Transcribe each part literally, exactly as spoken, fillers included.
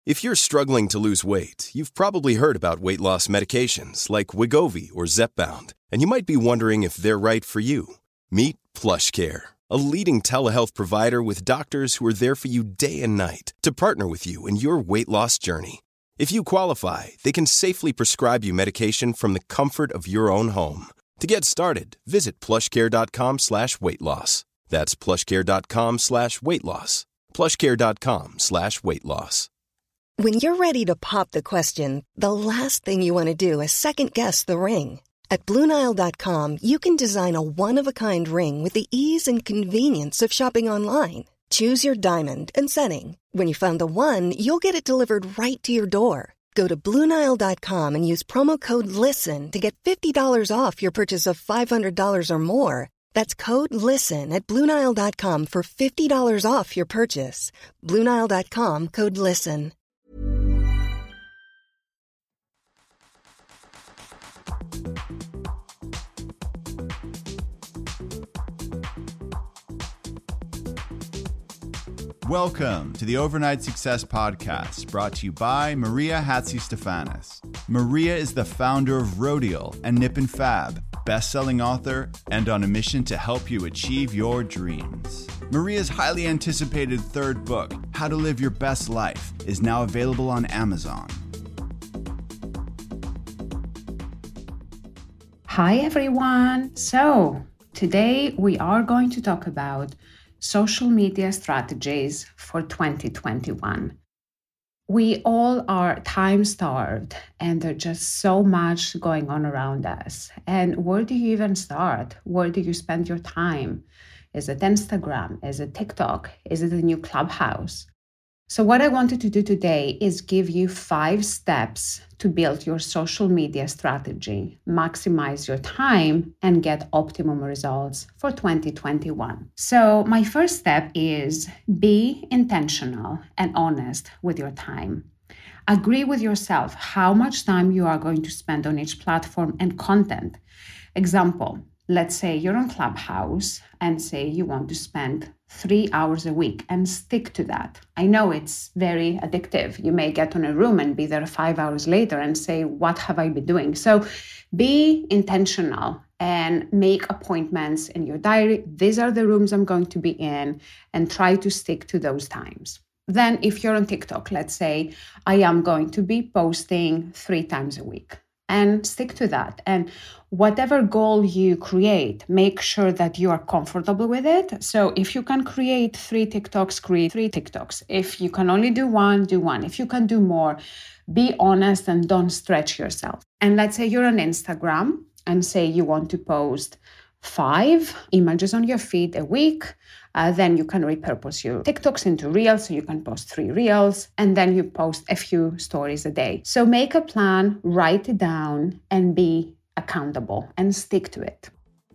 If you're struggling to lose weight, you've probably heard about weight loss medications like Wegovy or Zepbound, and you might be wondering if they're right for you. Meet PlushCare, a leading telehealth provider with doctors who are there for you day and night to partner with you in your weight loss journey. If you qualify, they can safely prescribe you medication from the comfort of your own home. To get started, visit plushcare.com slash weight loss. That's plushcare.com slash weight loss. plushcare.com slash weight loss. When you're ready to pop the question, the last thing you want to do is second-guess the ring. At Blue Nile dot com, you can design a one-of-a-kind ring with the ease and convenience of shopping online. Choose your diamond and setting. When you find the one, you'll get it delivered right to your door. Go to Blue Nile dot com and use promo code LISTEN to get fifty dollars off your purchase of five hundred dollars or more. That's code LISTEN at Blue Nile dot com for fifty dollars off your purchase. Blue Nile dot com, code LISTEN. Welcome to the Overnight Success Podcast, brought to you by Maria Hatzistefanis. Maria is the founder of Rodial and Nip and Fab, best-selling author, and on a mission to help you achieve your dreams. Maria's highly anticipated third book, How to Live Your Best Life, is now available on Amazon. Hi, everyone. So today we are going to talk about social media strategies for twenty twenty-one. We all are time-starved, and there's just so much going on around us. And where do you even start? Where do you spend your time? Is it Instagram? Is it TikTok? Is it a new Clubhouse? So what I wanted to do today is give you five steps to build your social media strategy, maximize your time, and get optimum results for twenty twenty-one. So my first step is be intentional and honest with your time. Agree with yourself how much time you are going to spend on each platform and content. Example, let's say you're on Clubhouse and say you want to spend three hours a week and stick to that. I know it's very addictive. You may get on a room and be there five hours later and say, what have I been doing? So be intentional and make appointments in your diary. These are the rooms I'm going to be in, and try to stick to those times. Then if you're on TikTok, let's say I am going to be posting three times a week. And stick to that. And whatever goal you create, make sure that you are comfortable with it. So if you can create three TikToks, create three TikToks. If you can only do one, do one. If you can do more, be honest and don't stretch yourself. And let's say you're on Instagram and say you want to post five images on your feed a week. Uh, then you can repurpose your TikToks into Reels, so you can post three Reels, and then you post a few stories a day. So make a plan, write it down, and be accountable and stick to it.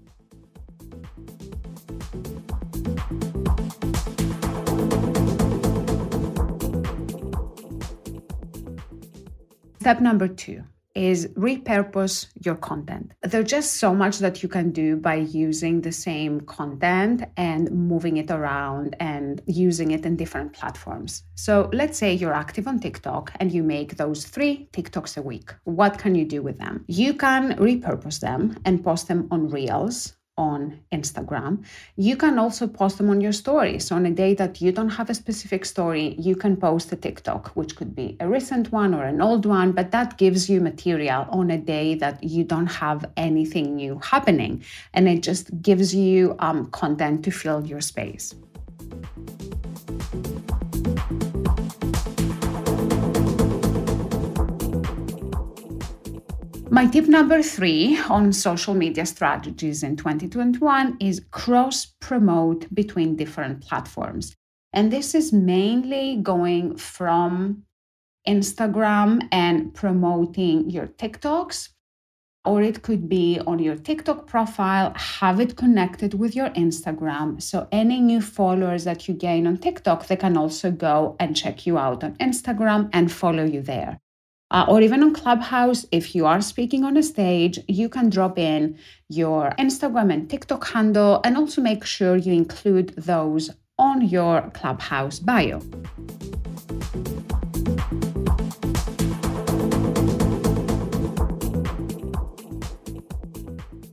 Step number two is repurpose your content. There's just so much that you can do by using the same content and moving it around and using it in different platforms. So let's say you're active on TikTok and you make those three TikToks a week. What can you do with them? You can repurpose them and post them on Reels on Instagram. You can also post them on your stories. So on a day that you don't have a specific story, you can post a TikTok, which could be a recent one or an old one, but that gives you material on a day that you don't have anything new happening. And it just gives you um, content to fill your space. My tip number three on social media strategies in twenty twenty-one is cross-promote between different platforms. And this is mainly going from Instagram and promoting your TikToks, or it could be on your TikTok profile, have it connected with your Instagram. So any new followers that you gain on TikTok, they can also go and check you out on Instagram and follow you there. Uh, or even on Clubhouse, if you are speaking on a stage, you can drop in your Instagram and TikTok handle and also make sure you include those on your Clubhouse bio.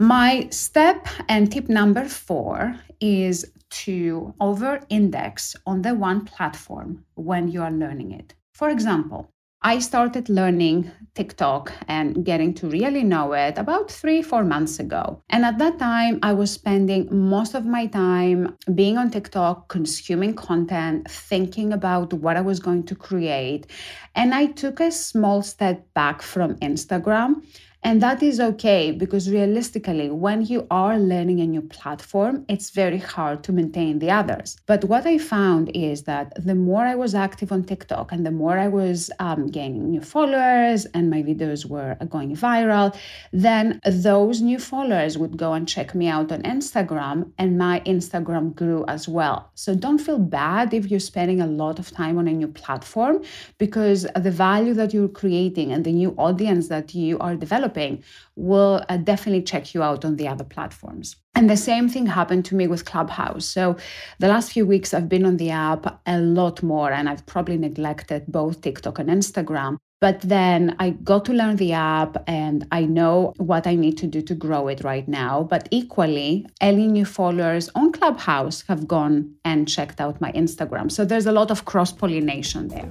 My step and tip number four is to over-index on the one platform when you are learning it. For example, I started learning TikTok and getting to really know it about three, four months ago. And at that time, I was spending most of my time being on TikTok, consuming content, thinking about what I was going to create. And I took a small step back from Instagram. And that is okay, because realistically, when you are learning a new platform, it's very hard to maintain the others. But what I found is that the more I was active on TikTok and the more I was um, gaining new followers and my videos were going viral, then those new followers would go and check me out on Instagram, and my Instagram grew as well. So don't feel bad if you're spending a lot of time on a new platform, because the value that you're creating and the new audience that you are developing will uh, definitely check you out on the other platforms. And the same thing happened to me with Clubhouse. So the last few weeks I've been on the app a lot more, and I've probably neglected both TikTok and Instagram. But then I got to learn the app and I know what I need to do to grow it right now. But equally, any new followers on Clubhouse have gone and checked out my Instagram. So there's a lot of cross-pollination there.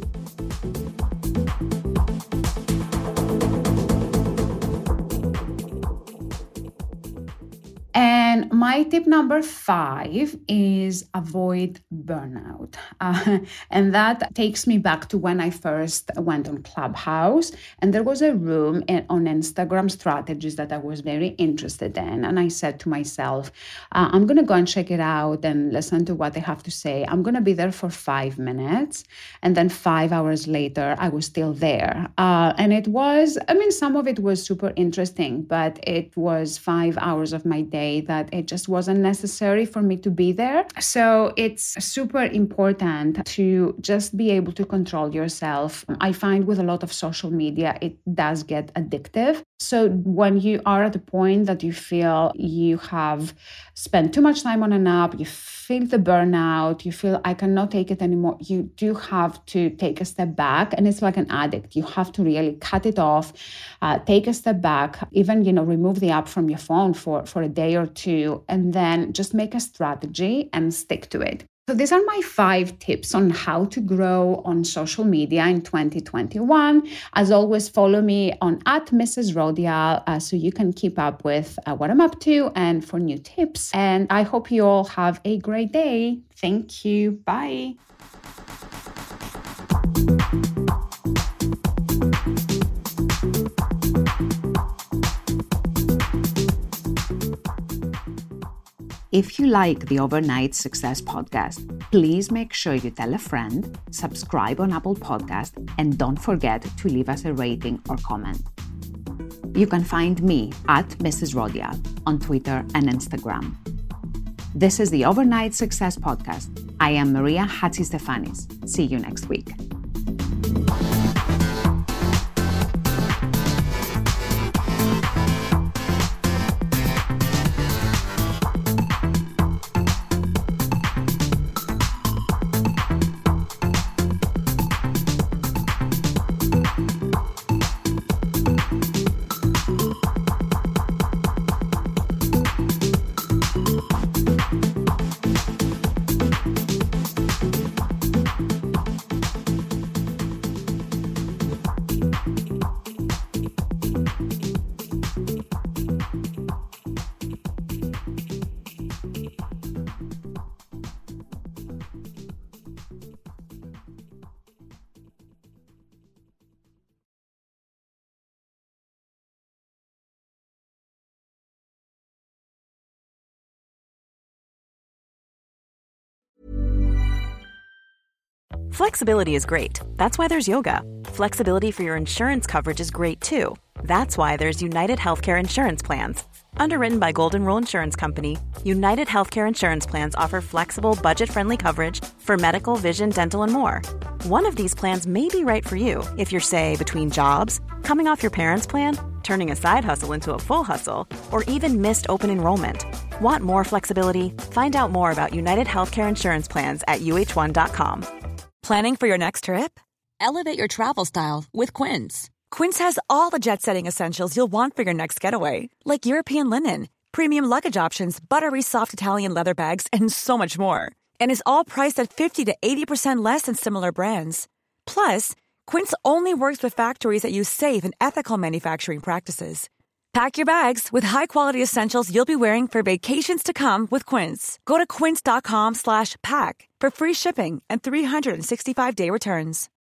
And my tip number five is avoid burnout. Uh, and that takes me back to when I first went on Clubhouse. And there was a room in, on Instagram strategies that I was very interested in. And I said to myself, uh, I'm going to go and check it out and listen to what they have to say. I'm going to be there for five minutes. And then five hours later, I was still there. Uh, and it was, I mean, some of it was super interesting, but it was five hours of my day that it just wasn't necessary for me to be there. So it's super important to just be able to control yourself. I find with a lot of social media, it does get addictive. So when you are at a point that you feel you have spent too much time on an app, you feel the burnout, you feel I cannot take it anymore, you do have to take a step back. And it's like an addict. You have to really cut it off, uh, take a step back, even, you know, remove the app from your phone for, for a day or two, and then just make a strategy and stick to it. So these are my five tips on how to grow on social media in twenty twenty-one. As always, follow me on at Missus Rodial uh, so you can keep up with uh, what I'm up to and for new tips. And I hope you all have a great day. Thank you. Bye. If you like the Overnight Success Podcast, please make sure you tell a friend, subscribe on Apple Podcast, and don't forget to leave us a rating or comment. You can find me at Missus Rodial on Twitter and Instagram. This is the Overnight Success Podcast. I am Maria Hatzistefanis. See you next week. Flexibility is great. That's why there's yoga. Flexibility for your insurance coverage is great too. That's why there's United Healthcare Insurance Plans. Underwritten by Golden Rule Insurance Company, United Healthcare Insurance Plans offer flexible, budget-friendly coverage for medical, vision, dental, and more. One of these plans may be right for you if you're, say, between jobs, coming off your parents' plan, turning a side hustle into a full hustle, or even missed open enrollment. Want more flexibility? Find out more about United Healthcare Insurance Plans at U H one dot com. Planning for your next trip? Elevate your travel style with Quince. Quince has all the jet-setting essentials you'll want for your next getaway, like European linen, premium luggage options, buttery soft Italian leather bags, and so much more. And is all priced at fifty to eighty percent less than similar brands. Plus, Quince only works with factories that use safe and ethical manufacturing practices. Pack your bags with high-quality essentials you'll be wearing for vacations to come with Quince. Go to quince.com slash pack for free shipping and three sixty-five day returns.